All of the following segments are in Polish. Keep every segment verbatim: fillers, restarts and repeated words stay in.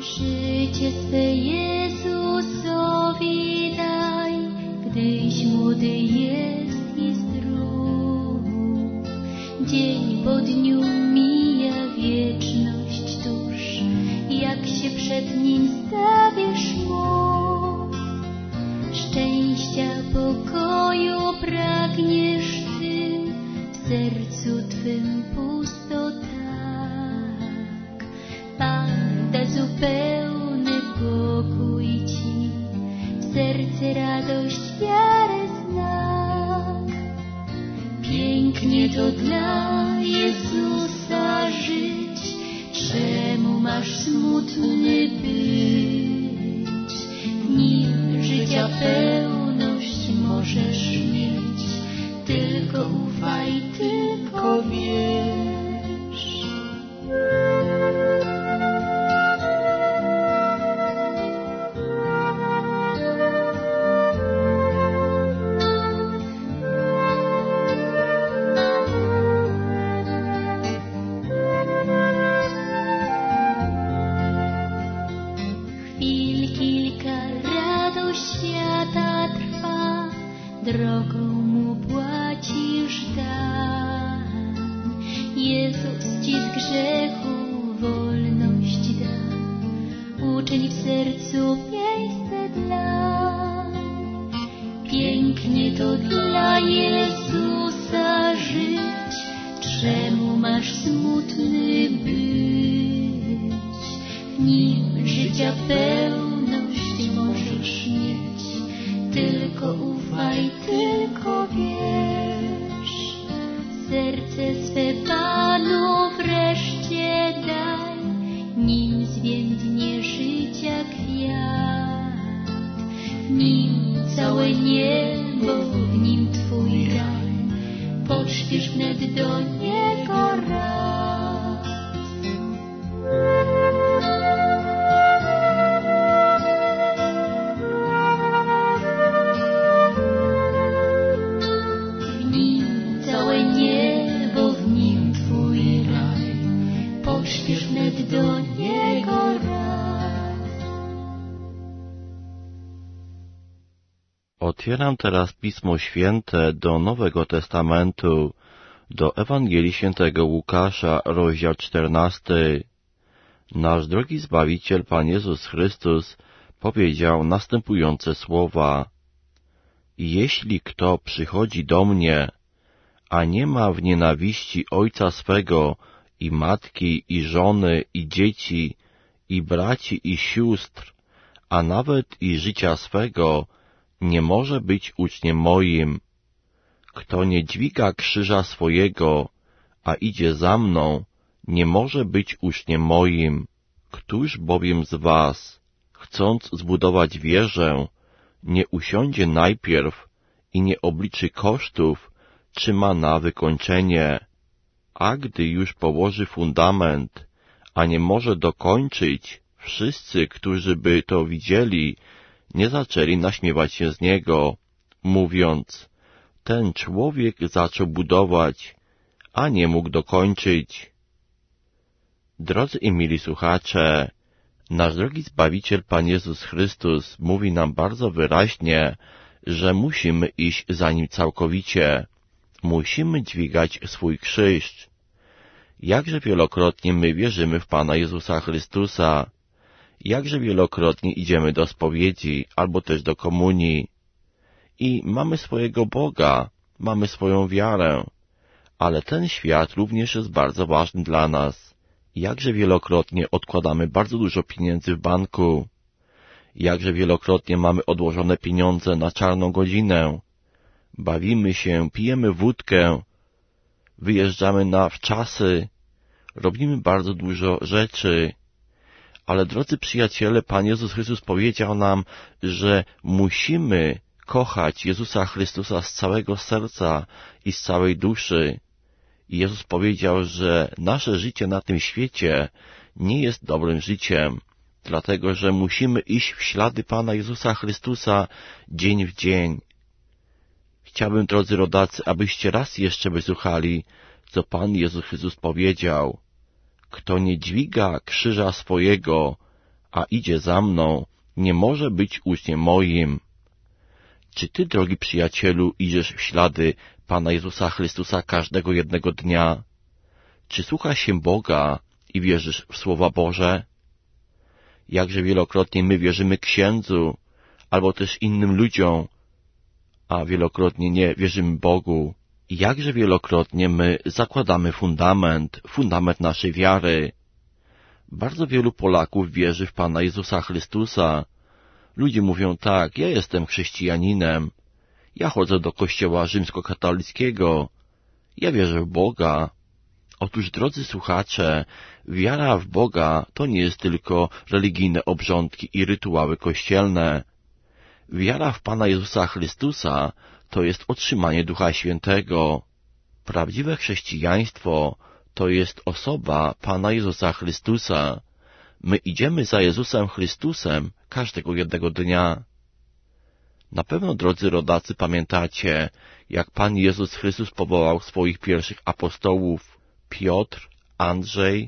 Życie swe Jezusowi daj, gdyś młody jest i zdrów. Dzień po dniu mija wieczność tuż, jak się przed nim stawisz mu. Szczęścia, pokoju pragniesz Ty, w sercu Twym pusto tak. Pan da zupełny pokój Ci, w serce radość, wiarę znak. Pięknie to dla Jezusa żyć, czemu masz smutny być? W Nim życia pełność możesz mieć, tylko ufaj, tylko wierz. Drogą mu płacisz dan. Jezus Ci z grzechu wolność da. Uczyń w sercu miejsce dla. Pięknie to dla Jezusa żyć, czemu masz smutny być? W Nim życia pełność możesz mieć, tylko ufaj, tylko wierz. Serce swe Panu wreszcie daj, nim zwiędnie życia kwiat. W Nim całe niebo, w Nim Twój raj, poczpiesz wnet do Niego raz. Pośpiesz wnet do Niego raz. Otwieram teraz Pismo Święte do Nowego Testamentu, do Ewangelii Świętego Łukasza, rozdział czternasty. Nasz drogi Zbawiciel, Pan Jezus Chrystus, powiedział następujące słowa. Jeśli kto przychodzi do mnie, a nie ma w nienawiści ojca swego, i matki, i żony, i dzieci, i braci, i sióstr, a nawet i życia swego, nie może być uczniem moim. Kto nie dźwiga krzyża swojego, a idzie za mną, nie może być uczniem moim. Któż bowiem z was, chcąc zbudować wieżę, nie usiądzie najpierw i nie obliczy kosztów, czy ma na wykończenie? A gdy już położy fundament, a nie może dokończyć, wszyscy, którzy by to widzieli, nie zaczęli naśmiewać się z niego, mówiąc, ten człowiek zaczął budować, a nie mógł dokończyć. Drodzy i mili słuchacze, nasz drogi Zbawiciel Pan Jezus Chrystus mówi nam bardzo wyraźnie, że musimy iść za Nim całkowicie. Musimy dźwigać swój krzyż. Jakże wielokrotnie my wierzymy w Pana Jezusa Chrystusa. Jakże wielokrotnie idziemy do spowiedzi albo też do komunii. I mamy swojego Boga, mamy swoją wiarę. Ale ten świat również jest bardzo ważny dla nas. Jakże wielokrotnie odkładamy bardzo dużo pieniędzy w banku. Jakże wielokrotnie mamy odłożone pieniądze na czarną godzinę. Bawimy się, pijemy wódkę, wyjeżdżamy na wczasy, robimy bardzo dużo rzeczy. Ale drodzy przyjaciele, Pan Jezus Chrystus powiedział nam, że musimy kochać Jezusa Chrystusa z całego serca i z całej duszy. I Jezus powiedział, że nasze życie na tym świecie nie jest dobrym życiem, dlatego że musimy iść w ślady Pana Jezusa Chrystusa dzień w dzień. Chciałbym, drodzy rodacy, abyście raz jeszcze wysłuchali, co Pan Jezus Chrystus powiedział. Kto nie dźwiga krzyża swojego, a idzie za mną, nie może być uczniem moim. Czy ty, drogi przyjacielu, idziesz w ślady Pana Jezusa Chrystusa każdego jednego dnia? Czy słuchasz się Boga i wierzysz w Słowa Boże? Jakże wielokrotnie my wierzymy księdzu, albo też innym ludziom, a wielokrotnie nie wierzymy Bogu. Jakże wielokrotnie my zakładamy fundament, fundament naszej wiary. Bardzo wielu Polaków wierzy w Pana Jezusa Chrystusa. Ludzie mówią tak, ja jestem chrześcijaninem, ja chodzę do kościoła rzymskokatolickiego, ja wierzę w Boga. Otóż, drodzy słuchacze, wiara w Boga to nie jest tylko religijne obrządki i rytuały kościelne. Wiara w Pana Jezusa Chrystusa to jest otrzymanie Ducha Świętego. Prawdziwe chrześcijaństwo to jest osoba Pana Jezusa Chrystusa. My idziemy za Jezusem Chrystusem każdego jednego dnia. Na pewno, drodzy rodacy, pamiętacie, jak Pan Jezus Chrystus powołał swoich pierwszych apostołów. Piotr, Andrzej,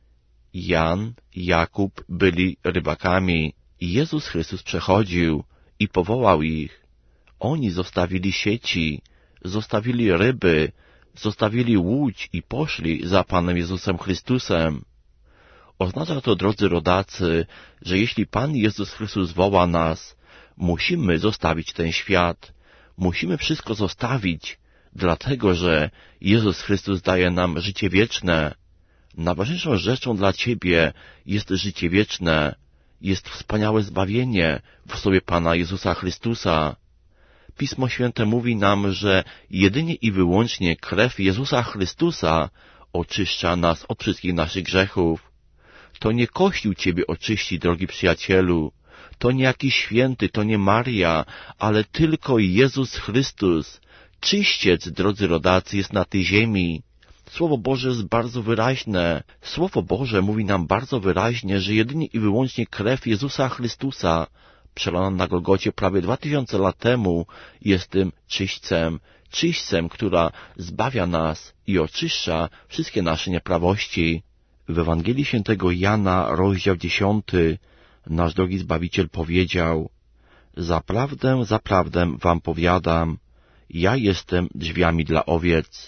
Jan, Jakub byli rybakami i Jezus Chrystus przechodził i powołał ich. Oni zostawili sieci, zostawili ryby, zostawili łódź i poszli za Panem Jezusem Chrystusem. Oznacza to, drodzy rodacy, że jeśli Pan Jezus Chrystus woła nas, musimy zostawić ten świat, musimy wszystko zostawić, dlatego że Jezus Chrystus daje nam życie wieczne. Najważniejszą rzeczą dla Ciebie jest życie wieczne, jest wspaniałe zbawienie w osobie Pana Jezusa Chrystusa. Pismo Święte mówi nam, że jedynie i wyłącznie krew Jezusa Chrystusa oczyszcza nas od wszystkich naszych grzechów. To nie Kościół Ciebie oczyści, drogi przyjacielu, to nie jakiś święty, to nie Maria, ale tylko Jezus Chrystus. Czyściec, drodzy rodacy, jest na tej ziemi. Słowo Boże jest bardzo wyraźne. Słowo Boże mówi nam bardzo wyraźnie, że jedynie i wyłącznie krew Jezusa Chrystusa, przelana na Golgocie prawie dwa tysiące lat temu, jest tym czyśćcem, czyśćcem, która zbawia nas i oczyszcza wszystkie nasze nieprawości. W Ewangelii Świętego Jana, rozdział dziesiąty, nasz drogi Zbawiciel powiedział: Zaprawdę, zaprawdę wam powiadam, ja jestem drzwiami dla owiec.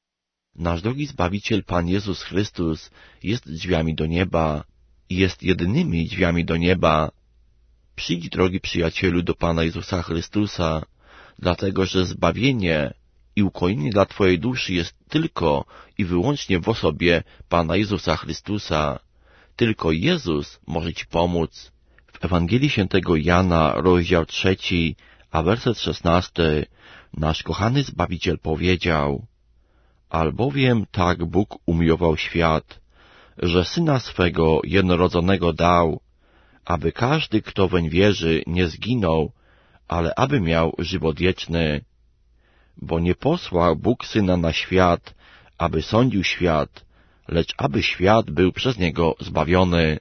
Nasz drogi Zbawiciel, Pan Jezus Chrystus, jest drzwiami do nieba i jest jedynymi drzwiami do nieba. Przyjdź, drogi przyjacielu, do Pana Jezusa Chrystusa, dlatego że zbawienie i ukojenie dla Twojej duszy jest tylko i wyłącznie w osobie Pana Jezusa Chrystusa. Tylko Jezus może Ci pomóc. W Ewangelii Świętego Jana, rozdział trzeci, a werset szesnasty, nasz kochany Zbawiciel powiedział: Albowiem tak Bóg umiłował świat, że Syna swego jednorodzonego dał, aby każdy, kto weń wierzy, nie zginął, ale aby miał żywot wieczny. Bo nie posłał Bóg Syna na świat, aby sądził świat, lecz aby świat był przez Niego zbawiony.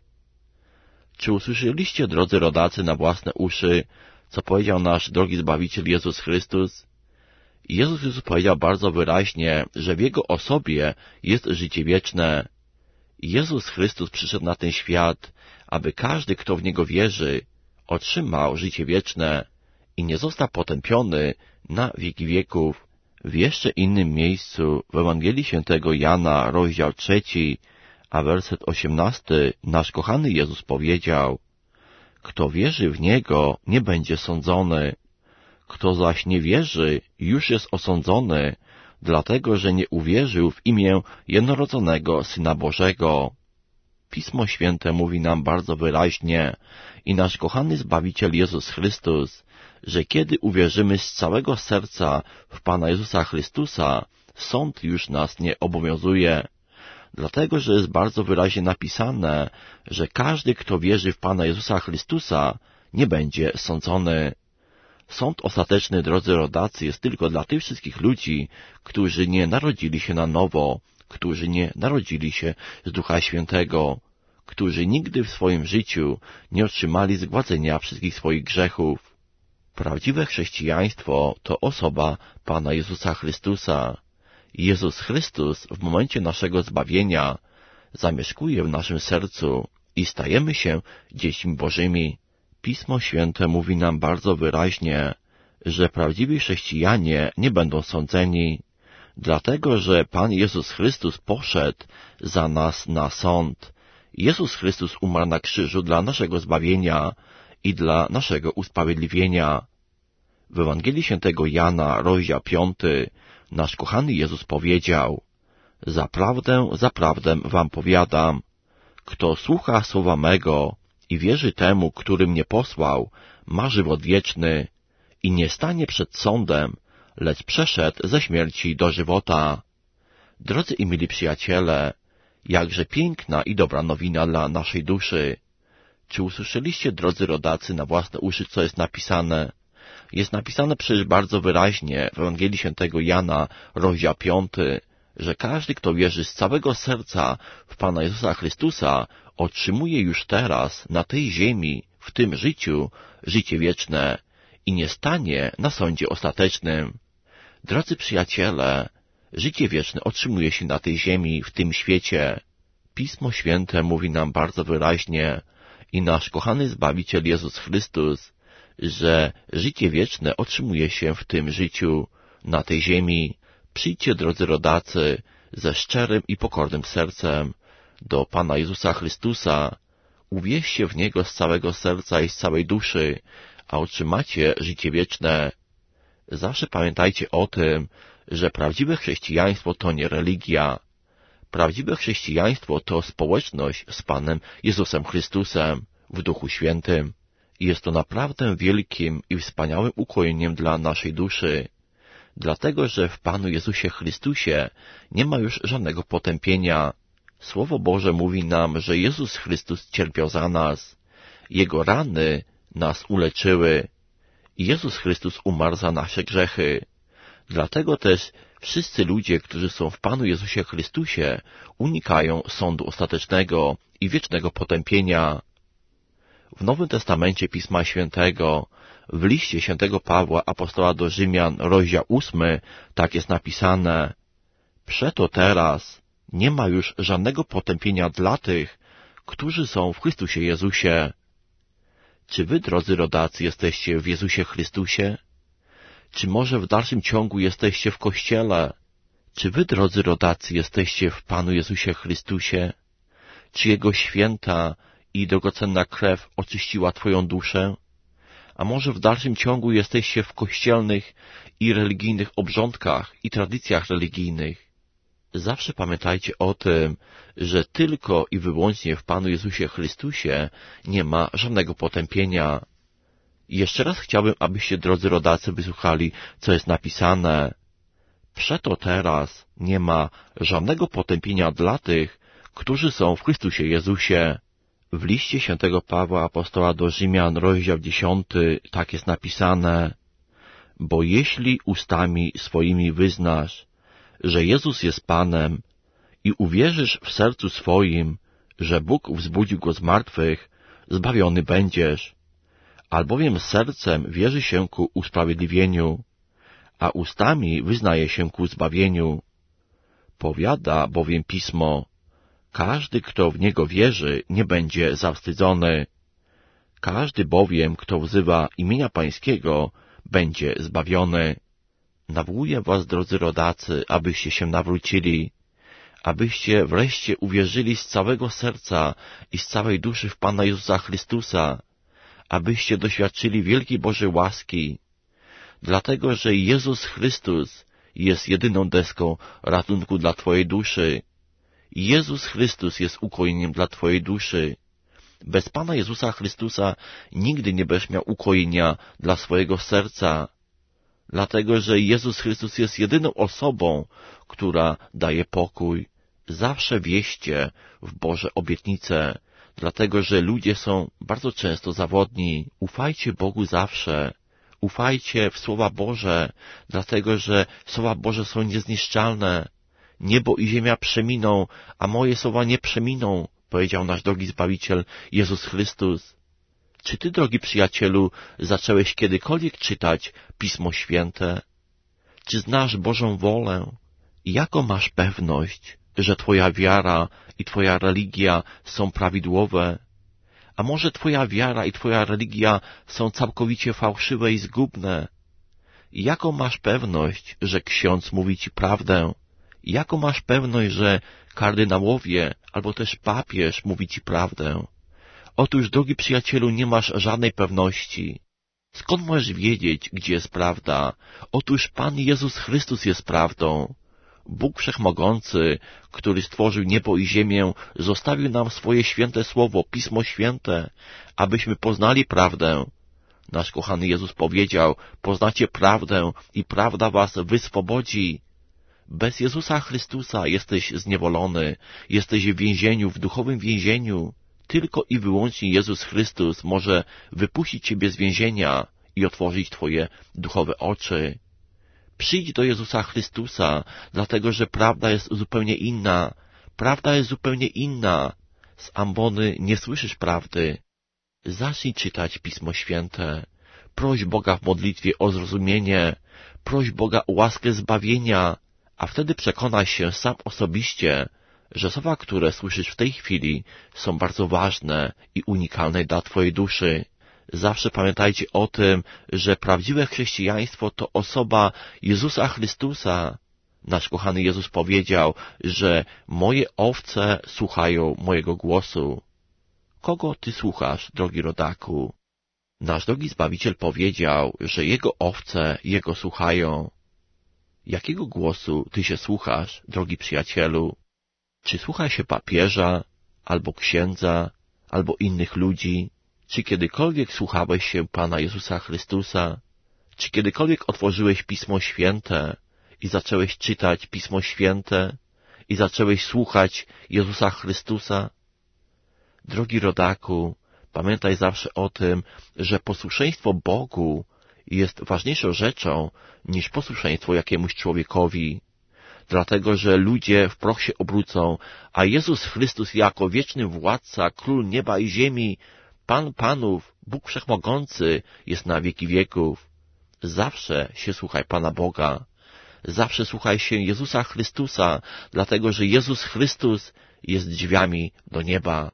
Czy usłyszeliście, drodzy rodacy, na własne uszy, co powiedział nasz drogi Zbawiciel Jezus Chrystus? Jezus Chrystus powiedział bardzo wyraźnie, że w Jego osobie jest życie wieczne. Jezus Chrystus przyszedł na ten świat, aby każdy, kto w Niego wierzy, otrzymał życie wieczne i nie został potępiony na wieki wieków. W jeszcze innym miejscu, w Ewangelii Świętego Jana, rozdział trzeci, a werset osiemnasty, nasz kochany Jezus powiedział: Kto wierzy w Niego, nie będzie sądzony. Kto zaś nie wierzy, już jest osądzony, dlatego że nie uwierzył w imię jednorodzonego Syna Bożego. Pismo Święte mówi nam bardzo wyraźnie i nasz kochany Zbawiciel Jezus Chrystus, że kiedy uwierzymy z całego serca w Pana Jezusa Chrystusa, sąd już nas nie obowiązuje. Dlatego, że jest bardzo wyraźnie napisane, że każdy, kto wierzy w Pana Jezusa Chrystusa, nie będzie sądzony. Sąd ostateczny, drodzy rodacy, jest tylko dla tych wszystkich ludzi, którzy nie narodzili się na nowo, którzy nie narodzili się z Ducha Świętego, którzy nigdy w swoim życiu nie otrzymali zgładzenia wszystkich swoich grzechów. Prawdziwe chrześcijaństwo to osoba Pana Jezusa Chrystusa. Jezus Chrystus w momencie naszego zbawienia zamieszkuje w naszym sercu i stajemy się dziećmi Bożymi. Pismo Święte mówi nam bardzo wyraźnie, że prawdziwi chrześcijanie nie będą sądzeni, dlatego że Pan Jezus Chrystus poszedł za nas na sąd. Jezus Chrystus umarł na krzyżu dla naszego zbawienia i dla naszego usprawiedliwienia. W Ewangelii Świętego Jana, rozdział piąty, nasz kochany Jezus powiedział: Zaprawdę, zaprawdę wam powiadam, kto słucha słowa mego i wierzy temu, który mnie posłał, ma żywot wieczny i nie stanie przed sądem, lecz przeszedł ze śmierci do żywota. Drodzy i mili przyjaciele, jakże piękna i dobra nowina dla naszej duszy. Czy usłyszeliście, drodzy rodacy, na własne uszy, co jest napisane? Jest napisane przecież bardzo wyraźnie w Ewangelii Świętego Jana, rozdział piąty, że każdy, kto wierzy z całego serca w Pana Jezusa Chrystusa, otrzymuje już teraz, na tej ziemi, w tym życiu, życie wieczne i nie stanie na sądzie ostatecznym. Drodzy przyjaciele, życie wieczne otrzymuje się na tej ziemi, w tym świecie. Pismo Święte mówi nam bardzo wyraźnie i nasz kochany Zbawiciel Jezus Chrystus, że życie wieczne otrzymuje się w tym życiu, na tej ziemi. Przyjdźcie, drodzy rodacy, ze szczerym i pokornym sercem do Pana Jezusa Chrystusa, uwierzcie w Niego z całego serca i z całej duszy, a otrzymacie życie wieczne. Zawsze pamiętajcie o tym, że prawdziwe chrześcijaństwo to nie religia. Prawdziwe chrześcijaństwo to społeczność z Panem Jezusem Chrystusem w Duchu Świętym. Jest to naprawdę wielkim i wspaniałym ukojeniem dla naszej duszy, dlatego że w Panu Jezusie Chrystusie nie ma już żadnego potępienia. Słowo Boże mówi nam, że Jezus Chrystus cierpiał za nas. Jego rany nas uleczyły. Jezus Chrystus umarł za nasze grzechy. Dlatego też wszyscy ludzie, którzy są w Panu Jezusie Chrystusie, unikają sądu ostatecznego i wiecznego potępienia. W Nowym Testamencie Pisma Świętego, w liście świętego Pawła, apostoła do Rzymian, rozdział ósmy, tak jest napisane: Przeto teraz nie ma już żadnego potępienia dla tych, którzy są w Chrystusie Jezusie. Czy wy, drodzy rodacy, jesteście w Jezusie Chrystusie? Czy może w dalszym ciągu jesteście w Kościele? Czy wy, drodzy rodacy, jesteście w Panu Jezusie Chrystusie? Czy Jego święta i drogocenna krew oczyściła twoją duszę? A może w dalszym ciągu jesteście w kościelnych i religijnych obrządkach i tradycjach religijnych? Zawsze pamiętajcie o tym, że tylko i wyłącznie w Panu Jezusie Chrystusie nie ma żadnego potępienia. I jeszcze raz chciałbym, abyście, drodzy rodacy, wysłuchali, co jest napisane. Przeto teraz nie ma żadnego potępienia dla tych, którzy są w Chrystusie Jezusie. W liście świętego Pawła, apostoła do Rzymian, rozdział dziesiąty, tak jest napisane: Bo jeśli ustami swoimi wyznasz, że Jezus jest Panem i uwierzysz w sercu swoim, że Bóg wzbudził Go z martwych, zbawiony będziesz. Albowiem sercem wierzy się ku usprawiedliwieniu, a ustami wyznaje się ku zbawieniu. Powiada bowiem Pismo: Każdy, kto w Niego wierzy, nie będzie zawstydzony. Każdy bowiem, kto wzywa imienia Pańskiego, będzie zbawiony. Nawołuję was, drodzy rodacy, abyście się nawrócili, abyście wreszcie uwierzyli z całego serca i z całej duszy w Pana Jezusa Chrystusa, abyście doświadczyli wielkiej Bożej łaski, dlatego że Jezus Chrystus jest jedyną deską ratunku dla twojej duszy. Jezus Chrystus jest ukojeniem dla twojej duszy. Bez Pana Jezusa Chrystusa nigdy nie będziesz miał ukojenia dla swojego serca, dlatego że Jezus Chrystus jest jedyną osobą, która daje pokój. Zawsze wierzcie w Boże obietnice, dlatego że ludzie są bardzo często zawodni. Ufajcie Bogu zawsze. Ufajcie w Słowa Boże, dlatego że Słowa Boże są niezniszczalne. Niebo i ziemia przeminą, a moje słowa nie przeminą, powiedział nasz drogi Zbawiciel Jezus Chrystus. Czy ty, drogi przyjacielu, zacząłeś kiedykolwiek czytać Pismo Święte? Czy znasz Bożą wolę? Jaką masz pewność, że twoja wiara i twoja religia są prawidłowe? A może twoja wiara i twoja religia są całkowicie fałszywe i zgubne? Jaką masz pewność, że ksiądz mówi ci prawdę? Jaką masz pewność, że kardynałowie albo też papież mówi ci prawdę? Otóż, drogi przyjacielu, nie masz żadnej pewności. Skąd możesz wiedzieć, gdzie jest prawda? Otóż Pan Jezus Chrystus jest prawdą. Bóg Wszechmogący, który stworzył niebo i ziemię, zostawił nam swoje święte słowo, Pismo Święte, abyśmy poznali prawdę. Nasz kochany Jezus powiedział, poznacie prawdę i prawda was wyswobodzi. Bez Jezusa Chrystusa jesteś zniewolony, jesteś w więzieniu, w duchowym więzieniu. Tylko i wyłącznie Jezus Chrystus może wypuścić ciebie z więzienia i otworzyć twoje duchowe oczy. Przyjdź do Jezusa Chrystusa, dlatego że prawda jest zupełnie inna. Prawda jest zupełnie inna. Z ambony nie słyszysz prawdy. Zacznij czytać Pismo Święte. Proś Boga w modlitwie o zrozumienie. Proś Boga o łaskę zbawienia, a wtedy przekonasz się sam osobiście, że słowa, które słyszysz w tej chwili, są bardzo ważne i unikalne dla twojej duszy. Zawsze pamiętajcie o tym, że prawdziwe chrześcijaństwo to osoba Jezusa Chrystusa. Nasz kochany Jezus powiedział, że moje owce słuchają mojego głosu. Kogo ty słuchasz, drogi rodaku? Nasz drogi Zbawiciel powiedział, że Jego owce Jego słuchają. Jakiego głosu ty się słuchasz, drogi przyjacielu? Czy słucha się papieża, albo księdza, albo innych ludzi? Czy kiedykolwiek słuchałeś się Pana Jezusa Chrystusa? Czy kiedykolwiek otworzyłeś Pismo Święte i zacząłeś czytać Pismo Święte i zacząłeś słuchać Jezusa Chrystusa? Drogi rodaku, pamiętaj zawsze o tym, że posłuszeństwo Bogu jest ważniejszą rzeczą niż posłuszeństwo jakiemuś człowiekowi. Dlatego, że ludzie w proch się obrócą, a Jezus Chrystus jako wieczny władca, Król nieba i ziemi, Pan Panów, Bóg Wszechmogący jest na wieki wieków. Zawsze się słuchaj Pana Boga. Zawsze słuchaj się Jezusa Chrystusa, dlatego, że Jezus Chrystus jest drzwiami do nieba.